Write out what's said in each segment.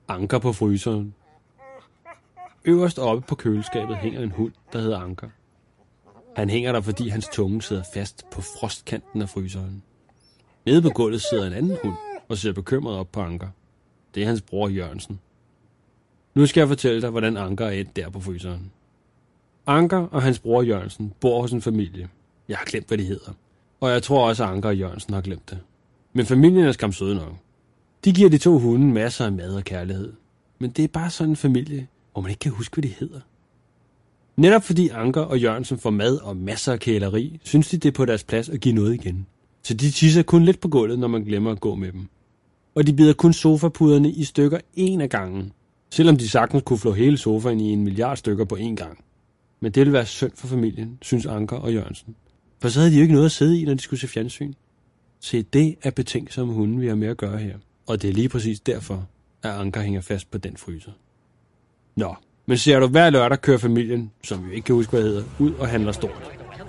Anker på fryseren. Øverst oppe på køleskabet hænger en hund, der hedder Anker. Han hænger der, fordi hans tunge sidder fast på frostkanten af fryseren. Nede på gulvet sidder en anden hund og ser bekymret op på Anker. Det er hans bror Jørgensen. Nu skal jeg fortælle dig, hvordan Anker er endt der på fryseren. Anker og hans bror Jørgensen bor hos en familie. Jeg har glemt, hvad de hedder. Og jeg tror også, at Anker og Jørgensen har glemt det. Men familien er skam søde nok. De giver de to hunde masser af mad og kærlighed. Men det er bare sådan en familie, hvor man ikke kan huske, hvad de hedder. Netop fordi Anker og Jørgensen får mad og masser af kæleri, synes de det er på deres plads at give noget igen. Så de tisser kun lidt på gulvet, når man glemmer at gå med dem. Og de bider kun sofapuderne i stykker en af gangen, selvom de sagtens kunne flå hele sofaen i 1 milliard stykker på én gang. Men det ville være synd for familien, synes Anker og Jørgensen. For så havde de jo ikke noget at sidde i, når de skulle se fjernsyn. Se, det er betænksomme hunde, vi har med at gøre her. Og det er lige præcis derfor, at Anker hænger fast på den fryser. Nå, men ser du hver lørdag kører familien, som vi ikke kan huske, hvad det hedder, ud og handler stort.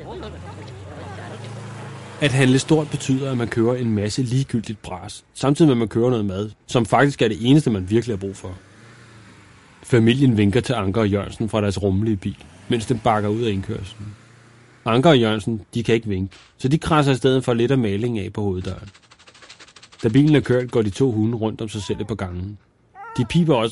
At handle stort betyder, at man køber en masse ligegyldigt bras, samtidig med at man køber noget mad, som faktisk er det eneste, man virkelig har brug for. Familien vinker til Anker og Jørgensen fra deres rummelige bil, mens den bakker ud af indkørslen. Anker og Jørgensen, de kan ikke vinke, så de krasser i stedet for lidt af malingen af på hoveddøren. Da bilen er kørt, går de to hunde rundt om sig selv på gangen. De piber også